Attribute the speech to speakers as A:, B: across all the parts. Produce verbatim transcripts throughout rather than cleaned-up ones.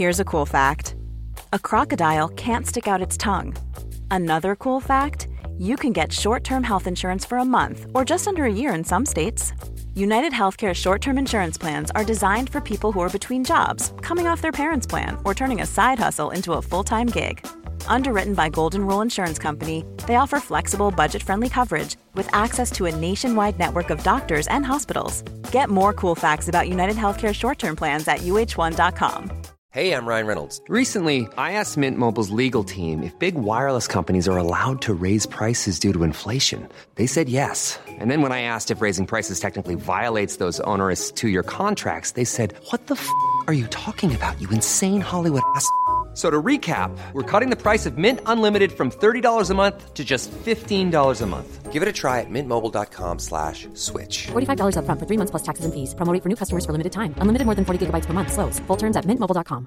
A: Here's a cool fact. A crocodile can't stick out its tongue. Another cool fact, you can get short-term health insurance for a month or just under a year in some states. United Healthcare short-term insurance plans are designed for people who are between jobs, coming off their parents' plan, or turning a side hustle into a full-time gig. Underwritten by Golden Rule Insurance Company, they offer flexible, budget-friendly coverage with access to a nationwide network of doctors and hospitals. Get more cool facts about United Healthcare short-term plans at U H one dot com.
B: Hey, I'm Ryan Reynolds. Recently, I asked Mint Mobile's legal team if big wireless companies are allowed to raise prices due to inflation. They said yes. And then when I asked if raising prices technically violates those onerous two-year contracts, they said, what the f*** are you talking about, you insane Hollywood ass f- So to recap, we're cutting the price of Mint Unlimited from thirty dollars a month to just fifteen dollars a month. Give it a try at mintmobile.com slash switch.
C: forty-five dollars up front for three months plus taxes and fees. Promo rate for new customers for limited time. Unlimited more than forty gigabytes per month. Slows full terms at mint mobile dot com.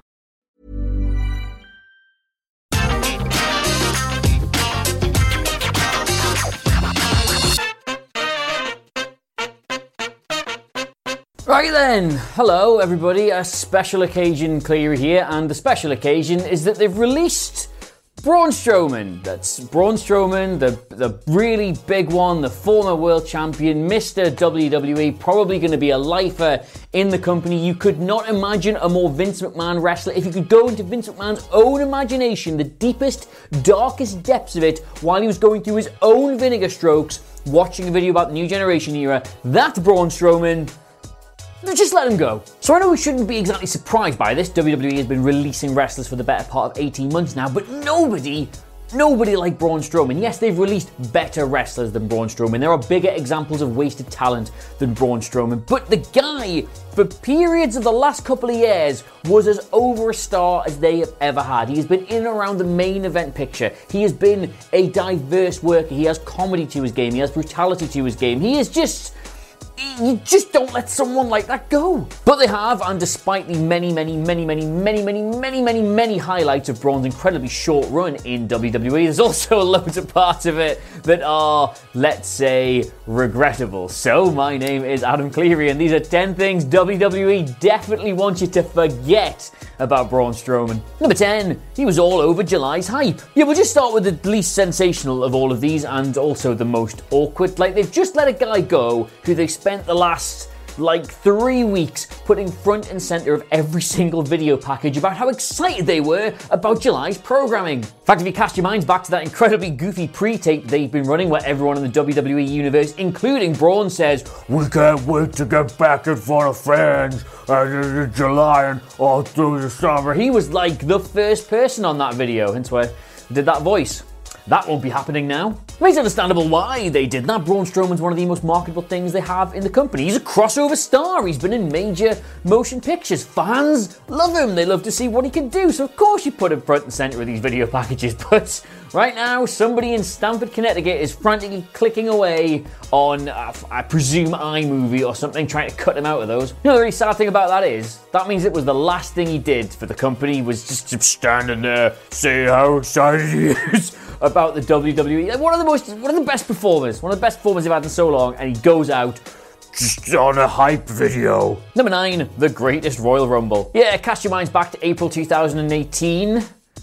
D: Right then, hello everybody, a special occasion Cleary here, and the special occasion is that they've released Braun Strowman. That's Braun Strowman, the, the really big one, the former world champion, Mister W W E, probably going to be a lifer in the company. You could not imagine a more Vince McMahon wrestler. If you could go into Vince McMahon's own imagination, the deepest, darkest depths of it, while he was going through his own vinegar strokes, watching a video about the New Generation era, that's Braun Strowman. Just let him go. So I know we shouldn't be exactly surprised by this. W W E has been releasing wrestlers for the better part of eighteen months now, but nobody, nobody like Braun Strowman. Yes, they've released better wrestlers than Braun Strowman. There are bigger examples of wasted talent than Braun Strowman. But the guy, for periods of the last couple of years, was as over a star as they have ever had. He has been in and around the main event picture. He has been a diverse worker. He has comedy to his game. He has brutality to his game. He is just... You just don't let someone like that go. But they have, and despite the many, many, many, many, many, many, many, many, many highlights of Braun's incredibly short run in W W E, there's also loads of parts of it that are, let's say, regrettable. So my name is Adam Cleary, and these are ten things W W E definitely want you to forget about Braun Strowman. Number ten, he was all over July's hype. Yeah, we'll just start with the least sensational of all of these, and also the most awkward. Like, they've just let a guy go who they spent the last like three weeks putting front and center of every single video package about how excited they were about July's programming. In fact, if you cast your minds back to that incredibly goofy pre-tape they've been running where everyone in the W W E universe, including Braun, says, "We can't wait to get back in front of fans uh, in July and all through the summer." He was like the first person on that video, hence why I did that voice. That won't be happening now. I mean, it's understandable why they did that. Braun Strowman's one of the most marketable things they have in the company. He's a crossover star. He's been in major motion pictures. Fans love him. They love to see what he can do. So of course you put him front and center of these video packages. But right now, somebody in Stamford, Connecticut is frantically clicking away on, uh, I presume, iMovie or something, trying to cut him out of those. You know, the really sad thing about that is, that means it was the last thing he did for the company was just standing there, saying how excited he is about the W W E. Like, one of the most, one of the best performers, one of the best performers they've had in so long, and he goes out just on a hype video. Number nine, the greatest Royal Rumble. Yeah, cast your minds back to April two thousand eighteen.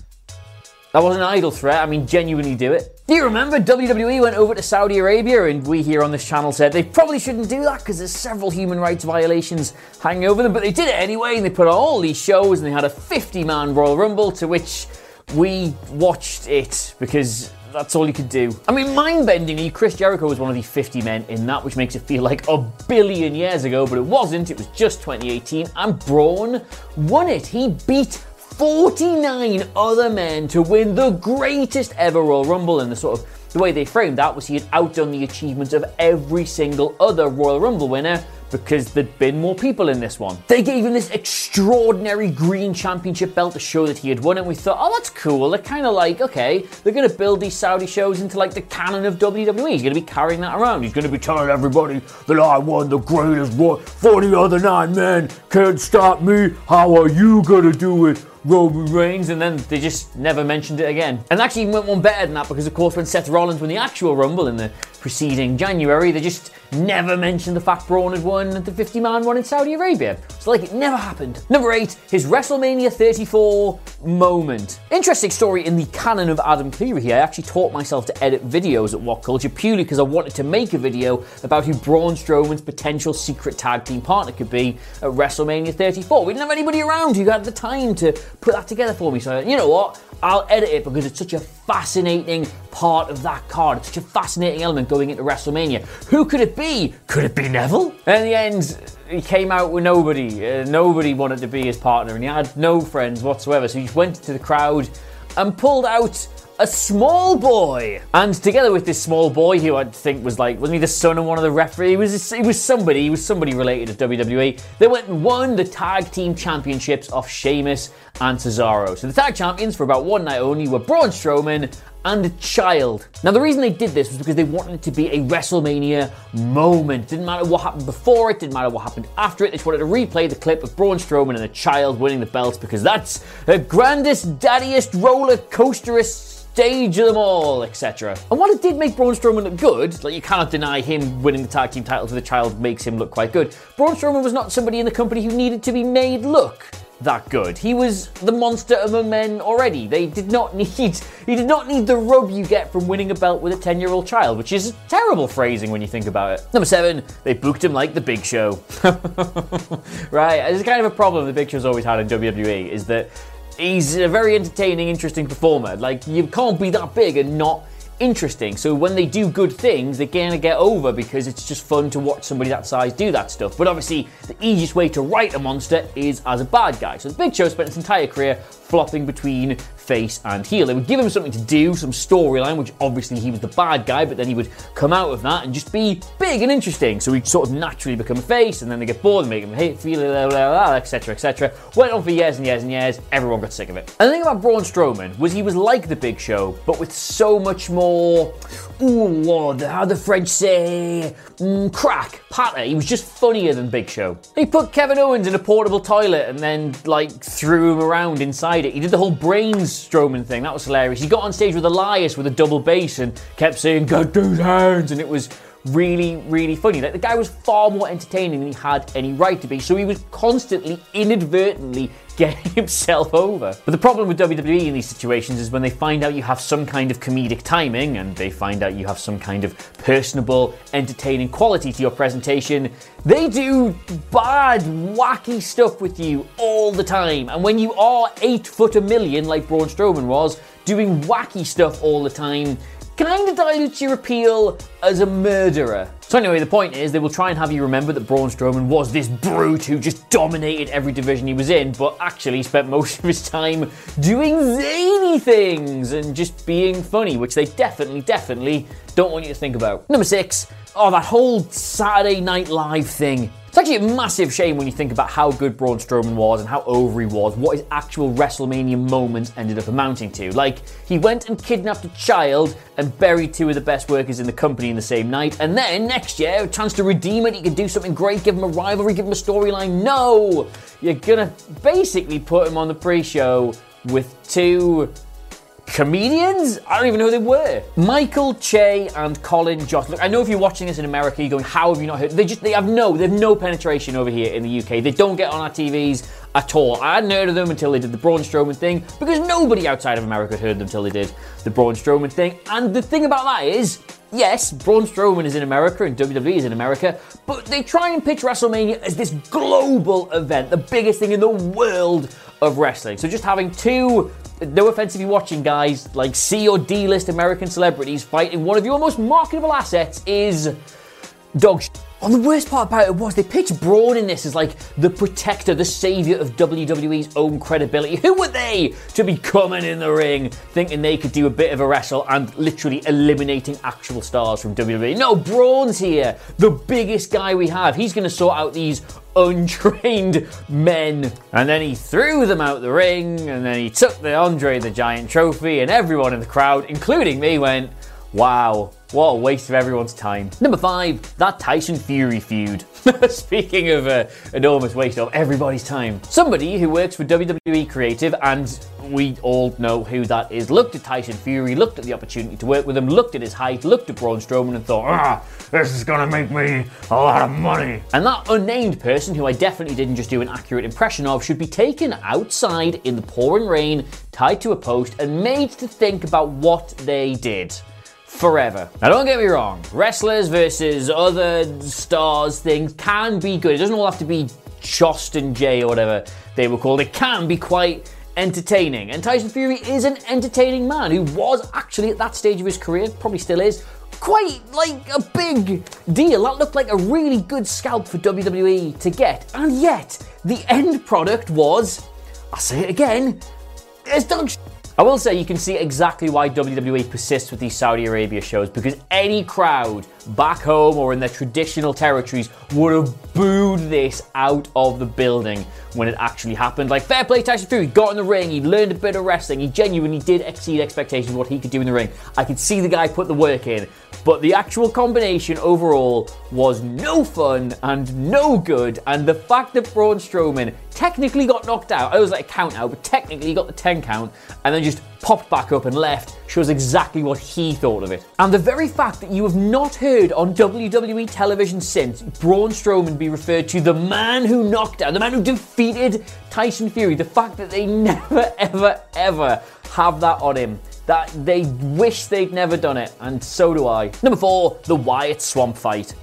D: That wasn't an idle threat. I mean, genuinely do it. Do you remember W W E went over to Saudi Arabia, and we here on this channel said they probably shouldn't do that because there's several human rights violations hanging over them, but they did it anyway, and they put on all these shows, and they had a fifty-man Royal Rumble to which we watched it because that's all you could do. I mean, mind-bendingly, Chris Jericho was one of the fifty men in that, which makes it feel like a billion years ago, but it wasn't. It was just twenty eighteen, and Braun won it. He beat forty-nine other men to win the greatest ever Royal Rumble, and the sort of the way they framed that was he had outdone the achievements of every single other Royal Rumble winner because there'd been more people in this one. They gave him this extraordinary green championship belt to show that he had won it, and we thought, oh, that's cool. They're kind of like, okay, they're going to build these Saudi shows into like the canon of W W E. He's going to be carrying that around. He's going to be telling everybody that I won the greatest one. forty other nine men can't stop me. How are you going to do it? Roman Reigns, and then they just never mentioned it again. And actually even went one better than that, because of course when Seth Rollins won the actual Rumble in the preceding January, they just never mentioned the fact Braun had won the fifty man one in Saudi Arabia. So like it never happened. Number eight, his WrestleMania thirty-four moment. Interesting story in the canon of Adam Cleary here. I actually taught myself to edit videos at What Culture purely because I wanted to make a video about who Braun Strowman's potential secret tag team partner could be at WrestleMania thirty-four. We didn't have anybody around who had the time to put that together for me. So you know what? I'll edit it because it's such a fascinating part of that card. It's such a fascinating element going into WrestleMania. Who could it be? Could it be Neville? And in the end, he came out with nobody. Uh, nobody wanted to be his partner, and he had no friends whatsoever. So he just went to the crowd and pulled out a small boy. And together with this small boy, who I think was like, wasn't he the son of one of the referees? He was, he was somebody, he was somebody related to W W E. They went and won the tag team championships off Sheamus and Cesaro. So the tag champions for about one night only were Braun Strowman and a child. Now the reason they did this was because they wanted it to be a WrestleMania moment. Didn't matter what happened before it, didn't matter what happened after it. They just wanted to replay the clip of Braun Strowman and a child winning the belts, because that's the grandest, daddiest, roller coasterist stage of them all, et cetera. And while it did make Braun Strowman look good, like you cannot deny him winning the tag team titles with a child makes him look quite good, Braun Strowman was not somebody in the company who needed to be made look that good. He was the monster among men already. They did not need, he did not need the rub you get from winning a belt with a ten-year-old child, which is terrible phrasing when you think about it. Number seven, they booked him like the Big Show. Right, it's kind of a problem the Big Show's always had in W W E, is that he's a very entertaining, interesting performer. Like, you can't be that big and not interesting. So when they do good things, they kind of get over because it's just fun to watch somebody that size do that stuff. But obviously, the easiest way to write a monster is as a bad guy. So the Big Show spent his entire career flopping between face and heel. They would give him something to do, some storyline, which obviously he was the bad guy, but then he would come out of that and just be big and interesting. So he'd sort of naturally become a face, and then they get bored and make him hate, feel, et cetera, et cetera. Went on for years and years and years. Everyone got sick of it. And the thing about Braun Strowman was he was like the Big Show, but with so much more, ooh, what, how the French say, mm, crack, patter. He was just funnier than Big Show. He put Kevin Owens in a portable toilet and then, like, threw him around inside it. He did the whole brains Strowman thing. That was hilarious. He got on stage with Elias with a double bass and kept saying, "Get those hands," and it was really, really funny. Like, the guy was far more entertaining than he had any right to be, so he was constantly, inadvertently getting himself over. But the problem with W W E in these situations is when they find out you have some kind of comedic timing, and they find out you have some kind of personable, entertaining quality to your presentation, they do bad, wacky stuff with you all the time. And when you are eight foot a million, like Braun Strowman was, doing wacky stuff all the time, kind of dilutes your appeal as a murderer. So anyway, the point is they will try and have you remember that Braun Strowman was this brute who just dominated every division he was in, but actually spent most of his time doing zany things and just being funny, which they definitely, definitely don't want you to think about. Number six, oh, that whole Saturday Night Live thing. It's actually a massive shame when you think about how good Braun Strowman was and how over he was, what his actual WrestleMania moments ended up amounting to. Like, he went and kidnapped a child and buried two of the best workers in the company in the same night, and then next year, a chance to redeem it, he could do something great, give him a rivalry, give him a storyline. No! You're gonna basically put him on the pre-show with two comedians? I don't even know who they were. Michael Che and Colin Jost. Look, I know if you're watching this in America, you're going, how have you not heard? They just, they have no, they have no penetration over here in the U K. They don't get on our T Vs at all. I hadn't heard of them until they did the Braun Strowman thing, because nobody outside of America had heard them until they did the Braun Strowman thing. And the thing about that is, yes, Braun Strowman is in America and W W E is in America, but they try and pitch WrestleMania as this global event, the biggest thing in the world of wrestling. So just having two, no offense if you're watching, guys, like C or D-list American celebrities fighting one of your most marketable assets is dog shit. And the worst part about it was they pitched Braun in this as like the protector, the savior of W W E's own credibility. Who were they to be coming in the ring thinking they could do a bit of a wrestle and literally eliminating actual stars from W W E? No, Braun's here, the biggest guy we have. He's going to sort out these untrained men. And then he threw them out the ring, and then he took the Andre the Giant trophy, and everyone in the crowd, including me, went, wow, What a waste of everyone's time. Number five, that Tyson Fury feud. Speaking of uh, enormous waste of everybody's time. Somebody who works for W W E Creative, and we all know who that is, looked at Tyson Fury, looked at the opportunity to work with him, looked at his height, looked at Braun Strowman and thought, ah, this is gonna make me a lot of money. And that unnamed person, who I definitely didn't just do an accurate impression of, should be taken outside in the pouring rain, tied to a post, and made to think about what they did. Forever. Now don't get me wrong, wrestlers versus other stars things can be good. It doesn't all have to be Jost and Jay or whatever they were called. It can be quite entertaining. And Tyson Fury is an entertaining man who was actually at that stage of his career, probably still is, quite like a big deal. That looked like a really good scalp for W W E to get. And yet, the end product was, I'll say it again, it's dog shit. I will say you can see exactly why W W E persists with these Saudi Arabia shows, because any crowd back home or in their traditional territories would have booed this out of the building when it actually happened. Like, fair play Tyson Fury, got in the ring, he learned a bit of wrestling, he genuinely did exceed expectations of what he could do in the ring. I could see the guy put the work in, but the actual combination overall was no fun and no good, and the fact that Braun Strowman technically got knocked out, I was like a count out, but technically he got the ten count, and then just popped back up and left, shows exactly what he thought of it. And the very fact that you have not heard on W W E television since Braun Strowman be referred to the man who knocked out, the man who defeated Tyson Fury, the fact that they never, ever, ever have that on him, that they wish they'd never done it, and so do I. Number four, the Wyatt swamp fight.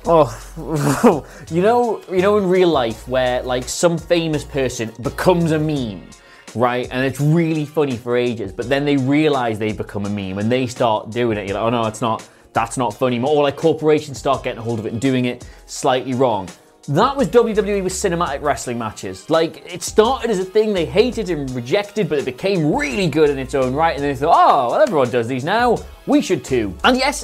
D: Oh, you know, you know in real life where like some famous person becomes a meme, right? And it's really funny for ages, but then they realize they become a meme and they start doing it. You're like, oh no, it's not, that's not funny. Or like corporations start getting a hold of it and doing it slightly wrong. That was W W E with cinematic wrestling matches. Like, it started as a thing they hated and rejected, but it became really good in its own right, and they thought, oh, well, everyone does these now, we should too. And yes,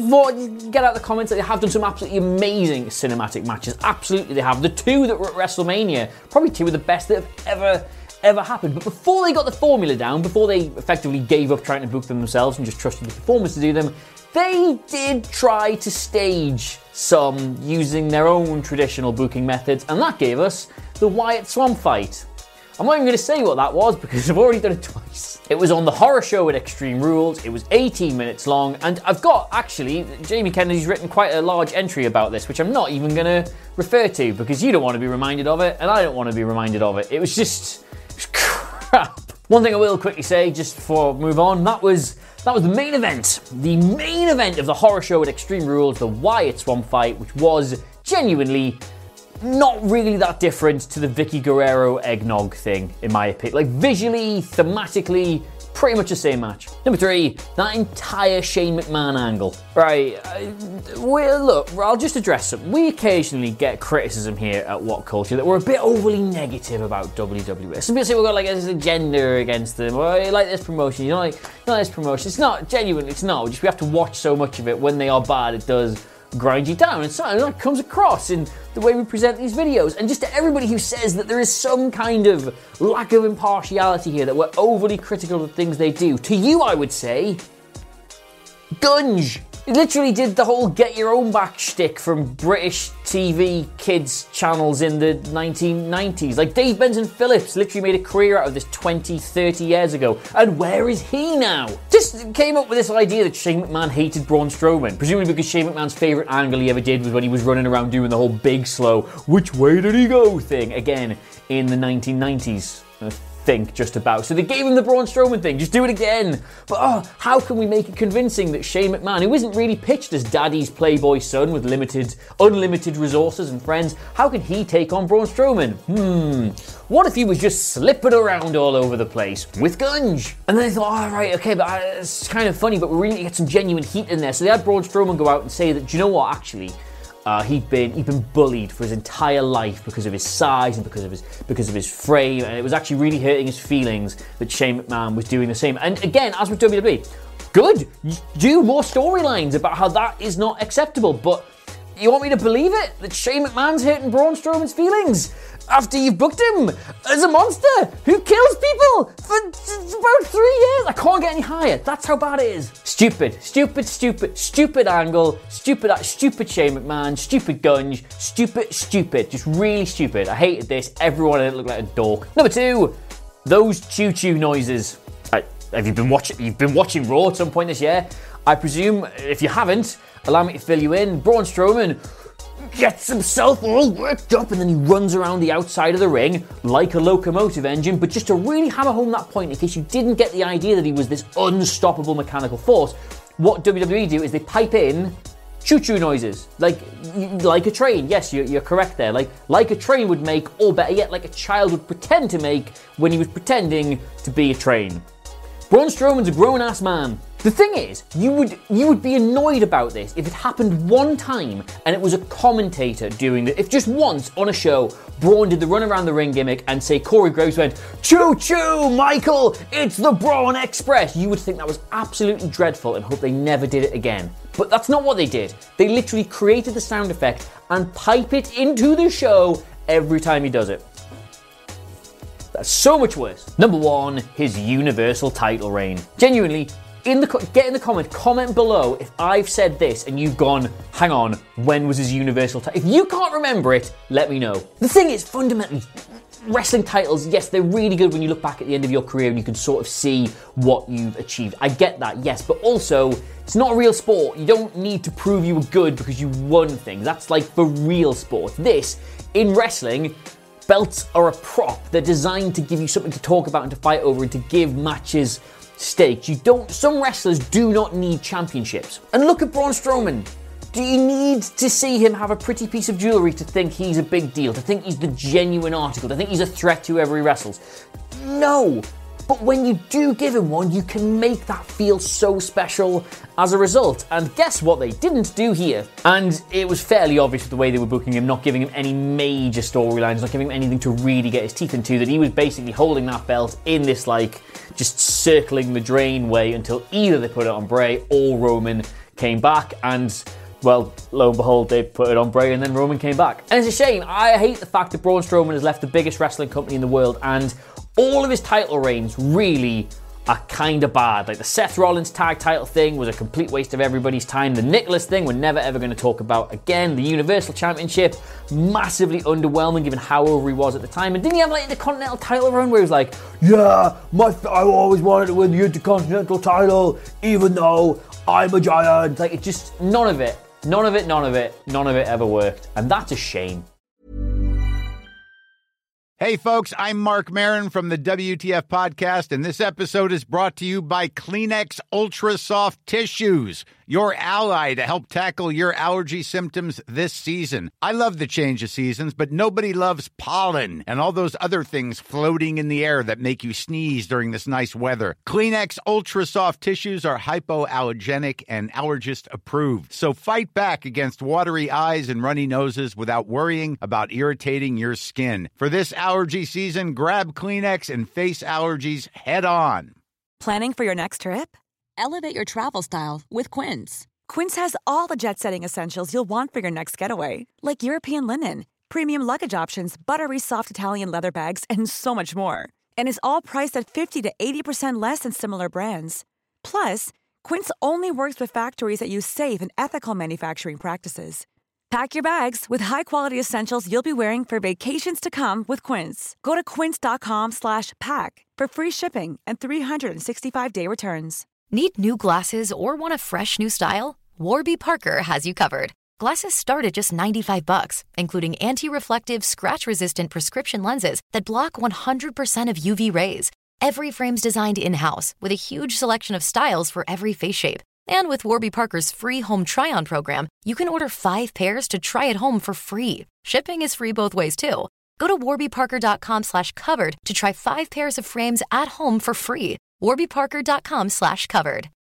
D: get out the comments that they have done some absolutely amazing cinematic matches. Absolutely they have. The two that were at WrestleMania, probably two of the best that have ever ever happened. But before they got the formula down, before they effectively gave up trying to book them themselves and just trusted the performers to do them, they did try to stage some using their own traditional booking methods, and that gave us the Wyatt Swamp fight. I'm not even going to say what that was because I've already done it twice. It was on the horror show at Extreme Rules. It was eighteen minutes long, and I've got, actually, Jamie Kennedy's written quite a large entry about this, which I'm not even going to refer to because you don't want to be reminded of it, and I don't want to be reminded of it. It was just, it was crap. One thing I will quickly say, just before I move on, that was that was the main event. The main event of the horror show at Extreme Rules, the Wyatt Swamp fight, which was genuinely not really that different to the Vicky Guerrero eggnog thing, in my opinion. Like, visually, thematically, pretty much the same match. Number three, that entire Shane McMahon angle. Right, uh, well, look, I'll just address it. We occasionally get criticism here at What Culture that we're a bit overly negative about W W E. Some people say we've got like this agenda against them, or you like this promotion, you don't like, you don't like this promotion. It's not, genuinely, it's not. We just we have to watch so much of it. When they are bad, it does grind you down, and sometimes that comes across in the way we present these videos. And just to everybody who says that there is some kind of lack of impartiality here, that we're overly critical of things they do, to you I would say, Gunge. It literally did the whole get your own back shtick from British T V kids channels in the nineteen nineties. Like, Dave Benson Phillips literally made a career out of this twenty, thirty years ago. And where is he now? Just came up with this idea that Shane McMahon hated Braun Strowman, presumably because Shane McMahon's favourite angle he ever did was when he was running around doing the whole big slow, which way did he go thing, again, in the nineteen nineties. Think just about. So they gave him the Braun Strowman thing, just do it again. But oh, how can we make it convincing that Shane McMahon, who isn't really pitched as daddy's playboy son with limited, unlimited resources and friends, how can he take on Braun Strowman? Hmm, what if he was just slipping around all over the place with Gunge? And then they thought, oh, right, okay, but uh, it's kind of funny, but we really need to get some genuine heat in there. So they had Braun Strowman go out and say that, do you know what, actually, Uh, he'd been he'd been bullied for his entire life because of his size and because of his because of his frame, and it was actually really hurting his feelings that Shane McMahon was doing the same. And again, as with W W E, good, do more storylines about how that is not acceptable. But You want me to believe it? That Shane McMahon's hurting Braun Strowman's feelings? After you've booked him as a monster who kills people for about three years. I can't get any higher. That's how bad it is. Stupid, stupid, stupid, stupid angle, stupid, stupid Shane McMahon, stupid Gunge, stupid, stupid, just really stupid. I hated this. Everyone in it looked like a dork. Number two, those choo-choo noises. I, have you been watching? You've been watching Raw at some point this year? I presume. If you haven't, allow me to fill you in. Braun Strowman gets himself all worked up and then he runs around the outside of the ring like a locomotive engine. But just to really hammer home that point, in case you didn't get the idea that he was this unstoppable mechanical force, what W W E do is they pipe in choo-choo noises, like like a train. Yes, you're, you're correct there. Like like a train would make, or better yet, like a child would pretend to make when he was pretending to be a train. Braun Strowman's a grown-ass man. The thing is, you would you would be annoyed about this if it happened one time and it was a commentator doing it. If just once on a show, Braun did the run around the ring gimmick and say Corey Graves went, "Choo choo, Michael, it's the Braun Express," you would think that was absolutely dreadful and hope they never did it again. But that's not what they did. They literally created the sound effect and pipe it into the show every time he does it. That's so much worse. Number one, his Universal title reign. Genuinely, in the get in the comment, comment below if I've said this and you've gone, hang on, when was his Universal title? If you can't remember it, let me know. The thing is, fundamentally, wrestling titles, yes, they're really good when you look back at the end of your career and you can sort of see what you've achieved. I get that, yes, but also, it's not a real sport. You don't need to prove you were good because you won things. That's like for real sport. This, in wrestling, belts are a prop. They're designed to give you something to talk about and to fight over and to give matches stakes. You don't, some wrestlers do not need championships. And look at Braun Strowman. Do you need to see him have a pretty piece of jewelry to think he's a big deal, to think he's the genuine article, to think he's a threat to whoever he wrestles? No. But when you do give him one, you can make that feel so special as a result. And guess what they didn't do here? And it was fairly obvious with the way they were booking him, not giving him any major storylines, not giving him anything to really get his teeth into, that he was basically holding that belt in this, like, just circling the drain way until either they put it on Bray or Roman came back. And, well, lo and behold, they put it on Bray and then Roman came back. And it's a shame. I hate the fact that Braun Strowman has left the biggest wrestling company in the world, and all of his title reigns really are kind of bad. Like the Seth Rollins tag title thing was a complete waste of everybody's time. The Nicholas thing we're never ever going to talk about again. The Universal Championship, massively underwhelming given how over he was at the time. And didn't he have like the Intercontinental title run where he was like, yeah, my I always wanted to win the Intercontinental title even though I'm a giant. Like it just, none of it, none of it, none of it, none of it ever worked. And that's a shame.
E: Hey, folks, I'm Mark Maron from the W T F Podcast, and this episode is brought to you by Kleenex Ultra Soft Tissues, your ally to help tackle your allergy symptoms this season. I love the change of seasons, but nobody loves pollen and all those other things floating in the air that make you sneeze during this nice weather. Kleenex Ultra Soft Tissues are hypoallergenic and allergist approved, so fight back against watery eyes and runny noses without worrying about irritating your skin. For this allergy season, grab Kleenex and face allergies head on.
F: Planning for your next trip? Elevate your travel style with Quince. Quince has all the jet-setting essentials you'll want for your next getaway, like European linen, premium luggage options, buttery soft Italian leather bags, and so much more. And is all priced at fifty to eighty percent less than similar brands. Plus, Quince only works with factories that use safe and ethical manufacturing practices. Pack your bags with high-quality essentials you'll be wearing for vacations to come with Quince. Go to quince.com slash pack for free shipping and three sixty-five day returns.
G: Need new glasses or want a fresh new style? Warby Parker has you covered. Glasses start at just ninety-five bucks, including anti-reflective, scratch-resistant prescription lenses that block one hundred percent of U V rays. Every frame's designed in-house with a huge selection of styles for every face shape. And with Warby Parker's free home try-on program, you can order five pairs to try at home for free. Shipping is free both ways, too. Go to warbyparker.com slash covered to try five pairs of frames at home for free. warbyparker.com slash covered.